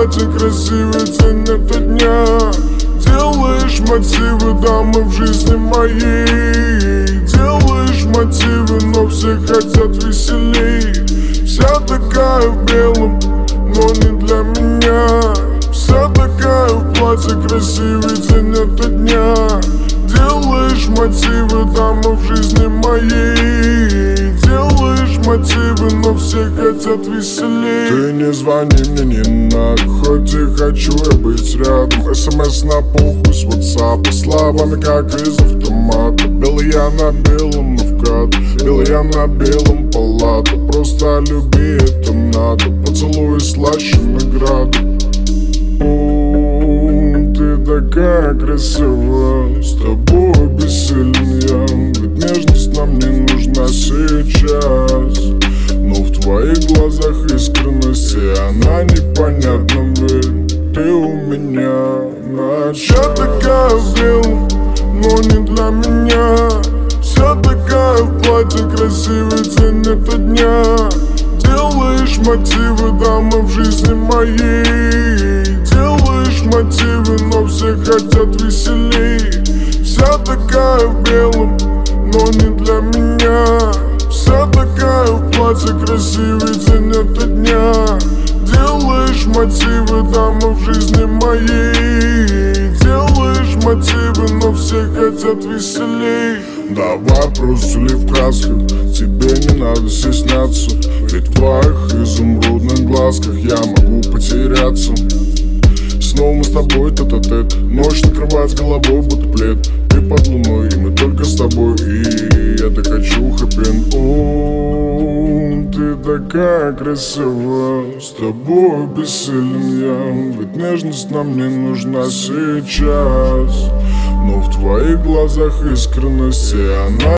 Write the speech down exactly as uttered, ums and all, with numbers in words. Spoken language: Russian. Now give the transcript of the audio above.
платье красивый день это дня. Делаешь мотивы, дамы в жизни моей. Делаешь мотивы, но все хотят веселей. Вся такая в белом, но не для меня. Вся такая в платье красивый день это дня. Делаешь мотивы, дама в жизни моей. Делаешь мотивы, но все хотят веселей. Ты не звони мне, не надо, хоть и хочу я быть рядом. СМС на похуй с ватсапа, словами как из автомата. Белый я на белом, но вкат, белый я на белом палата. Просто люби, это надо, поцелуй слаще награды. Ты такая красивая, с тобой бессилен я. Ведь нежность нам не нужна сейчас. Но в твоих глазах искренность, и она непонятна, ведь ты у меня на час. Вся такая в белом, но не для меня. Вся такая в платье красивый день это дня. Делаешь мотивы, дама в жизни моей. Делаешь мотивы, но все хотят веселей. Вся такая в белом, но не для меня. Вся такая в платье красивый день это дня. Делаешь мотивы, дама в жизни моей. Делаешь мотивы, но все хотят веселей. Давай просто ли в красках, тебе не надо стесняться. Ведь в твоих изумрудных глазках я могу потеряться. Снова мы с тобой тет-а-тет, ночь накрывает головой будто плед. Ты под луной, и мы только с тобой, и я так хочу хэппи-энд. О, ты такая красивая, с тобой бессилен я. Ведь нежность нам не нужна сейчас. Но в твоих глазах искренность, и она